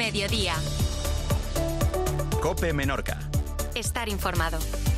Mediodía. COPE Menorca. Estar informado.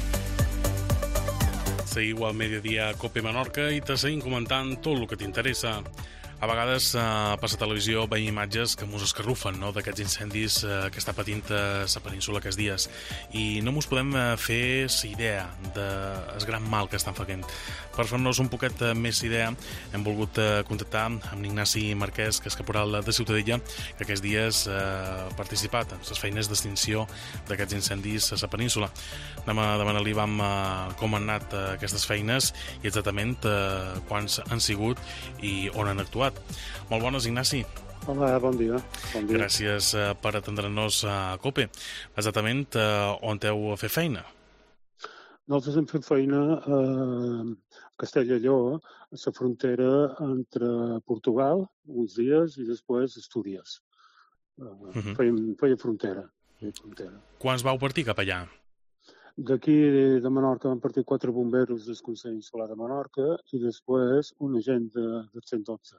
Seguiu al Mediodía COPE Menorca i te seguim comentant tot el que t'interessa. A vegades per la televisió veiem imatges que mos escarrufen, no?, d'aquests incendis que està patint la península aquests dies, i no mos podem fer la idea del gran mal que estan fent. Per fer-nos un poquet més idea, hem volgut contactar amb Ignasi Marquès, que és caporal de Ciutadella, que aquests dies ha participat en les feines d'extinció d'aquests incendis a la península. Anem a demanar-li com han anat aquestes feines i exactament quants han sigut i on han actuat. Molt bones, Ignasi. Hola, bon dia. Gràcies per atendre'ns a COPE. Exactament on heu a fer feina? Nosaltres hem fet feina a Castella i Lleó, a la frontera entre Portugal, uns dies, i després Astúries. Feia frontera. Quants vau partir cap allà? D'aquí de Menorca van partir 4 bomberos del Consell Insular de Menorca i després un agent del 112.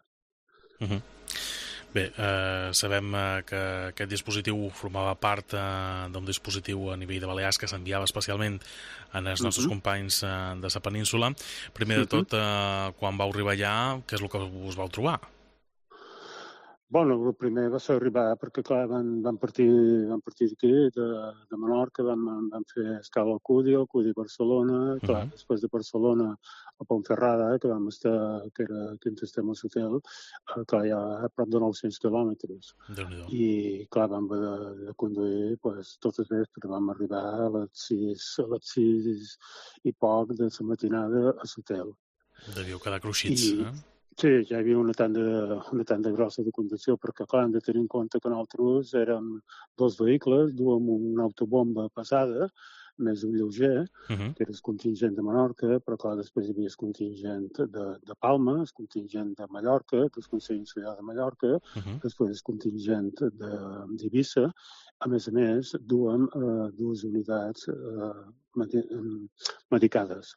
Bé, sabem que aquest dispositiu formava part d'un dispositiu a nivell de Balears que s'enviava especialment als nostres companys de la península. Primer de tot, quan vau arribar allà, què és el que us vau trobar? Bueno, el primer va ser arribar perquè, clar, van partir d'aquí, de Menorca, van fer escala al Cudi a Barcelona, clar, després de Barcelona a Ponferrada, que vam estar, que era aquí on estem al hotel, clar, ja a prop de 900 quilòmetres. I, clar, vam haver de conduir totes les perquè vam arribar a les 6 i poc de la matinada a l'hotel. Devíeu quedar cruixits, Sí, ja hi havia una tanda grossa de conducció, perquè, clar, hem de tenir en compte que nosaltres érem 2 vehicles, duem una autobomba passada, més un lleuger, que era el contingent de Menorca, però, clar, després hi havia el contingent de Palma, el contingent de Mallorca, que és el Consell Insular de Mallorca, després el contingent d'Eivissa. A més, duem 2 unitats medicades,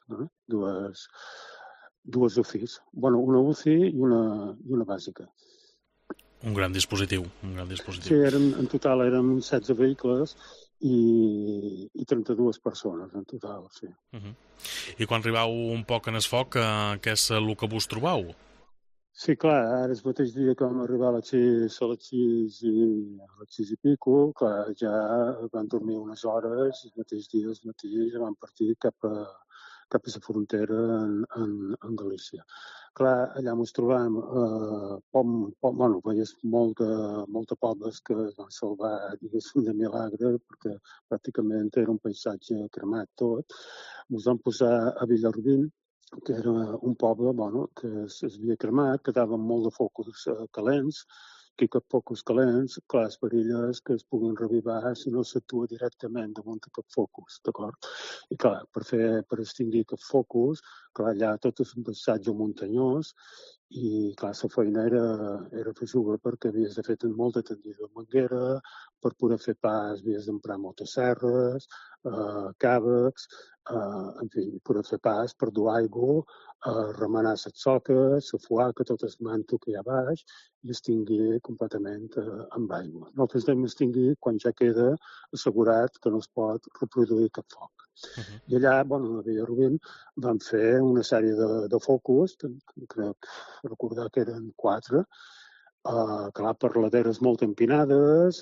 dues UCIs. Bueno, una UCI i una bàsica. Un gran dispositiu. Sí, en total érem 16 vehicles i 32 persones en total, sí. I quan arribau un poc en el foc, què és el que vos trobau? Sí, clar, ara el mateix dia que vam arribar a les 6 i pico, clar, ja van dormir unes hores, el mateix dia, ja van partir cap a la frontera en Galícia. Clar, allà ens trobam, veies molta pobles que es van salvar, diguéssim, de milagre, perquè pràcticament era un paisatge cremat tot. Ens vam posar a Villarrubín, que era un poble que s'havia cremat, que daven molt de focus calents, que cap focus calents, clar, es perilles que es puguin revivar si no s'actua directament damunt de cap focus, d'acord? I clar, per extingir cap focus, clar, allà tot és un paisatge muntanyós i, clar, la feina era feixuga perquè havies de fer molta tendida de manguera, per poder fer pas havies d'emprar motosserres, càvecs, en fi, poder fer pas per dur aigua, remenar les soques, sufuar que tot el manto que hi ha baix i extingir completament amb aigua. Nosaltres hem extingir quan ja queda assegurat que no es pot reproduir cap foc. I allà, a Villarrubín, vam fer una sèrie de focus, crec recordar que eren 4, clar, per laderes molt empinades,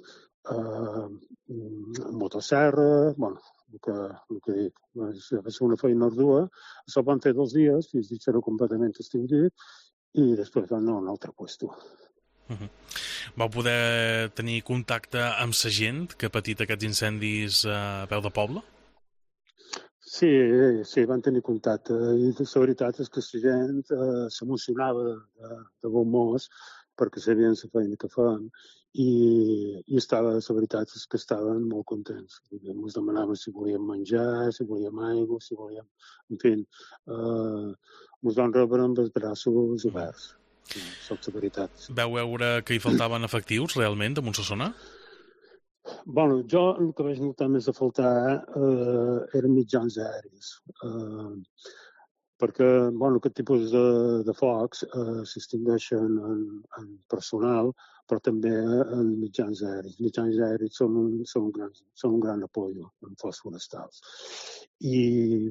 motosserra, el que dic, va ser una feina ardua. Això van fer 2 dies, fins i tot completament extingit, i després van anar a un altre puesto. Vau poder tenir contacte amb la gent que ha patit aquests incendis a peu de poble? Sí, van tenir contacte, i la veritat és que la gent s'emocionava de bon mos perquè sabien la feina que fan i la veritat és que estaven molt contents. Ens demanaven si volíem menjar, si volíem aigua, si volíem... En fi, ens van rebre amb els braços oberts. Això és la veritat. Vau veure que hi faltaven efectius realment damunt la zona? Jo el que vaig notar més a faltar eren mitjans aèris. perquè aquest tipus de focs s'extingeixen en personal, però també en mitjans aèris. Mitjans aèris són un gran apoyo en focs forestals. I,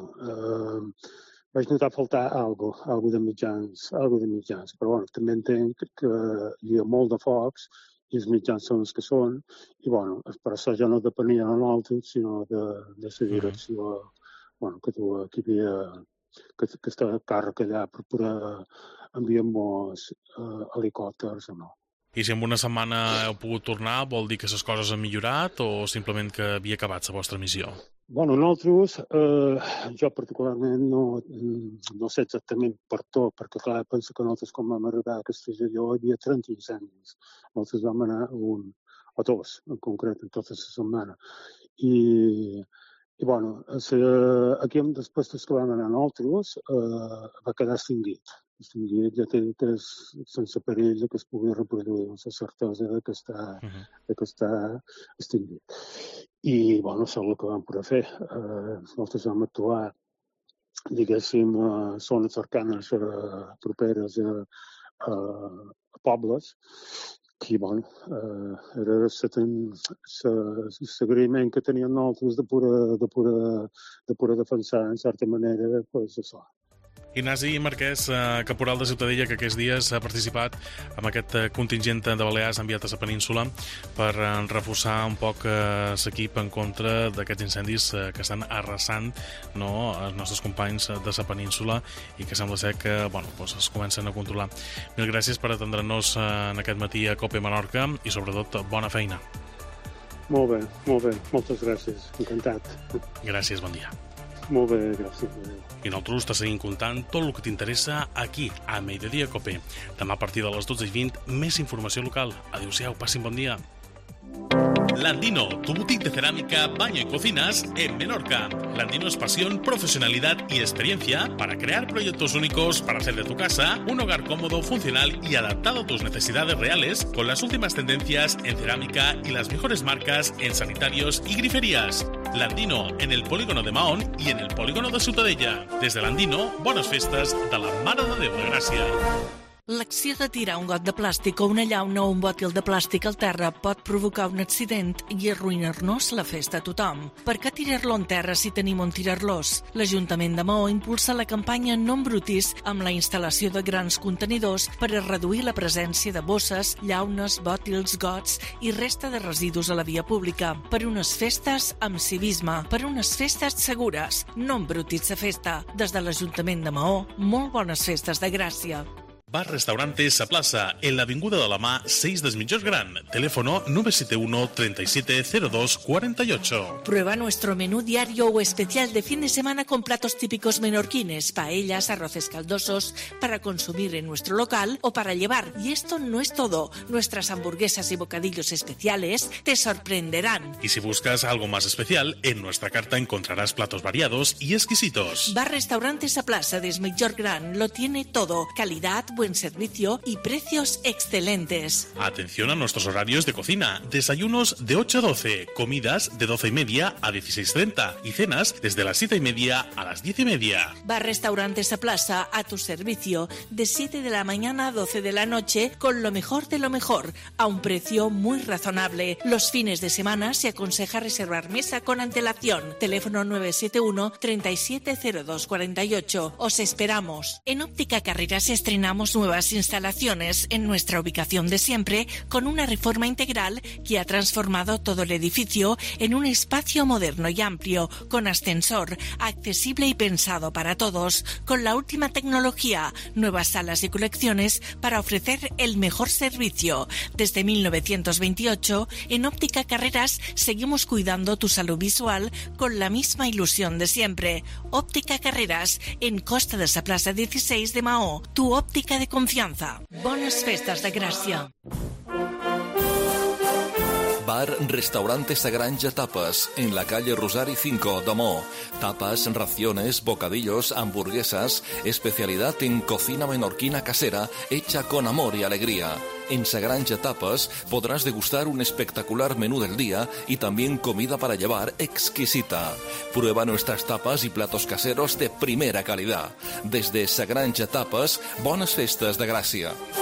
vaig notar faltar algo de mitjans, però també entenc que hi ha molt de focs i els mitjans són els que són, i per això ja no depenia de nosaltres, sinó de la direcció que hi havia, que està càrrec allà per poder enviar-nos helicòpters o no. I si en una setmana heu pogut tornar, vol dir que les coses han millorat o simplement que havia acabat la vostra missió? Nosaltres, jo particularment no sé exactament per tot, perquè clar, penso que nosaltres quan vam arribar a Castelló hi havia 30 incendis. Nosaltres vam anar un o dos, en concret, en tota la setmana. I aquí després que vam anar nosaltres va quedar extingit. Ja té sense perill que es pugui reproduir, amb la certesa que està extingit. I, és el que vam poder fer. Nosaltres vam actuar, diguéssim, a zones cercanes properes a pobles, i, era l'agraïment que teníem nosaltres de poder defensar, en certa manera, això. Ignasi Marquès, caporal de Ciutadella, que aquests dies ha participat en aquest contingent de balears enviat a la península per reforçar un poc l'equip en contra d'aquests incendis que estan arrasant els nostres companys de la península i que sembla ser que es comencen a controlar. Mil gràcies per atendre'ns en aquest matí a COPE Menorca i sobretot bona feina. Molt bé, moltes gràcies, encantat. Gràcies, bon dia. Molt bé, gràcies. I nosaltres te seguim contant tot el que t'interessa aquí, a Mediodía Cope. Demà a partir de les 12:20, més informació local. Adéu-siau, passin bon dia. Landino, tu boutique de cerámica, baño y cocinas en Menorca. Landino es pasión, profesionalidad y experiencia para crear proyectos únicos para hacer de tu casa un hogar cómodo, funcional y adaptado a tus necesidades reales con las últimas tendencias en cerámica y las mejores marcas en sanitarios y griferías. Landino, en el polígono de Mahón y en el polígono de Ciutadella. Desde Landino, bones festes de la Mare de Déu de Gràcia. L'acció de tirar un got de plàstic o una llauna o un bòtil de plàstic al terra pot provocar un accident i arruïnar-nos la festa a tothom. Per què tirar-lo en terra si tenim on tirar-los? L'Ajuntament de Maó impulsa la campanya No embrutis amb la instal·lació de grans contenidors per a reduir la presència de bosses, llaunes, bòtils, gots i resta de residus a la via pública. Per unes festes amb civisme, per unes festes segures. No embrutis la festa. Des de l'Ajuntament de Maó, molt bones festes de Gràcia. Bar Restaurante Sa Plaza, en la Avinguda de la Mà 6 del Mitjós Gran. Teléfono 971 3702 48. Prueba nuestro menú diario o especial de fin de semana con platos típicos menorquines, paellas, arroces caldosos, para consumir en nuestro local o para llevar. Y esto no es todo. Nuestras hamburguesas y bocadillos especiales te sorprenderán. Y si buscas algo más especial, en nuestra carta encontrarás platos variados y exquisitos. Bar Restaurante Sa Plaza de Mitjós Gran lo tiene todo. Calidad, buen servicio y precios excelentes. Atención a nuestros horarios de cocina. Desayunos de 8 a 12, comidas de 12:30 a 16:30 y cenas desde las 7:30 a las 10:30. Bar Restaurante Sa Plaza a tu servicio de 7 de la mañana a 12 de la noche con lo mejor de lo mejor a un precio muy razonable. Los fines de semana se aconseja reservar mesa con antelación. Teléfono 971 3702 48. Os esperamos. En Óptica Carreras estrenamos nuevas instalaciones en nuestra ubicación de siempre con una reforma integral que ha transformado todo el edificio en un espacio moderno y amplio, con ascensor, accesible y pensado para todos, con la última tecnología, nuevas salas y colecciones para ofrecer el mejor servicio. Desde 1928, en Óptica Carreras seguimos cuidando tu salud visual con la misma ilusión de siempre. Óptica Carreras, en Costa de Sa Plaza 16 de Maó, tu óptica de confianza. Bones festes de Gràcia. Bar Restaurante Sa Granja Tapas, en la calle Rosari 5 de Maó. Tapas, raciones, bocadillos, hamburguesas, especialidad en cocina menorquina casera, hecha con amor y alegría. En Sagranja Tapas podrás degustar un espectacular menú del día y también comida para llevar exquisita. Prueba nuestras tapas y platos caseros de primera calidad. Desde Sagranja Tapas, bones festes de Gràcia.